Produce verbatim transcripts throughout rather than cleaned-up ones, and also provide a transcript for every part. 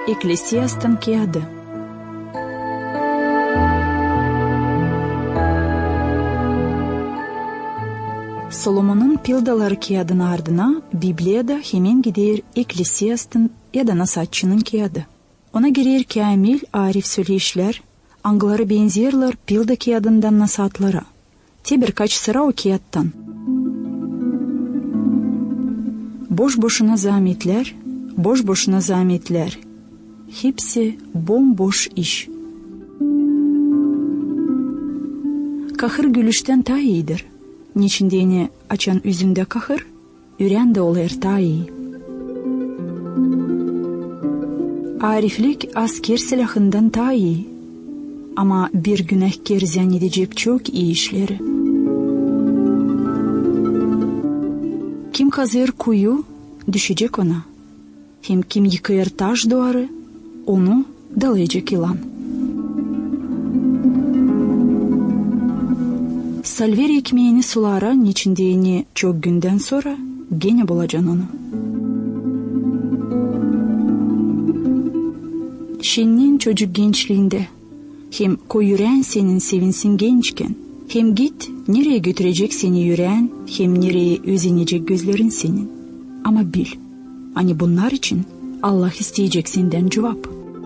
Экклесиастын кияды. Соломонун пилдалары киядын ардына Библияда хемен гидер Экклесиастын яда насатчынын кияды. Ona gerer kamil arif söyleşler, angları benzerler pilda kiyadından nasatlara. Te birkaç sıra o kiyattan. Boş boşuna zahmetler, boş boşuna zahmetler. Hepsi bomboş iş. Kahır gülüşten ta iyidir. Niçindeni açan üzümde kahır, üren de olur ta iyi. Ariflik asker silahından ta iyi. Ama bir günahkar zannedecek çok iyi işleri. Kim kazır kuyu, düşecek ona. Hem kim yıkayır taş duvarı, onu dalayacak yılan. Salver ekmeğini sulara, niçindeyini çok günden sonra gene bulacaksın onu. Şennin çocuk gençliğinde hem koyuren senin sevinsin gençken, hem git nereye götürecek seni yüreğin, hem nereye özenecek gözlerin senin. Ama bil, hani bunlar için Allah isteyecek senden cevap.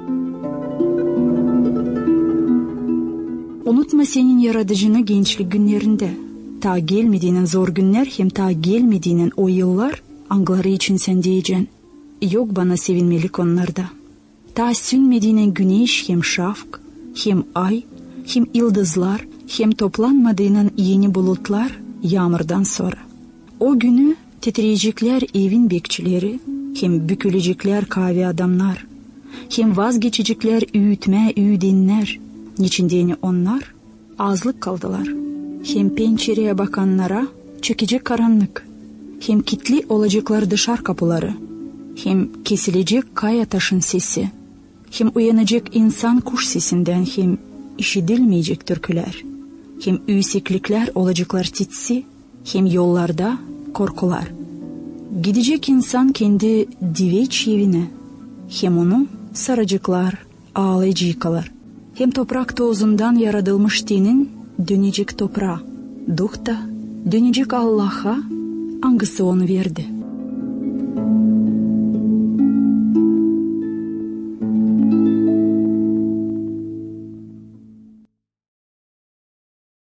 Unutma senin yaratıcını gençlik günlerinde. Ta gelmediğinin zor günler hem ta gelmediğinin o yıllar angları için sen diyeceksin. Yok bana sevinmelik onlarda. Ta sünmediğinin güneş hem şafk, hem ay, hem yıldızlar, hem toplanmadığının yeni bulutlar yağmurdan sonra. O günü titreyecekler evin bekçileri, hem bükülecekler kahve adamlar, hem vazgeçecekler üğütme üğüdenler. Niçindeni onlar azlık kaldılar. Hem pencereye bakanlara çökecek karanlık, hem kilitli olacaklar dışarı kapıları, hem kesilecek kaya taşın sesi, hem uyanacak insan kuş sesinden, hem işidilmeyecek türküler, hem üyseklikler olacaklar titsi, hem yollarda korkular. Gidecek insan kendi diveç evine, hem onu saracaklar, ağlayıcı yıkalar. Hem toprak tozundan yaratılmış tenin dönecek toprağa, duh da dönecek Allah'a, hangisi onu verdi.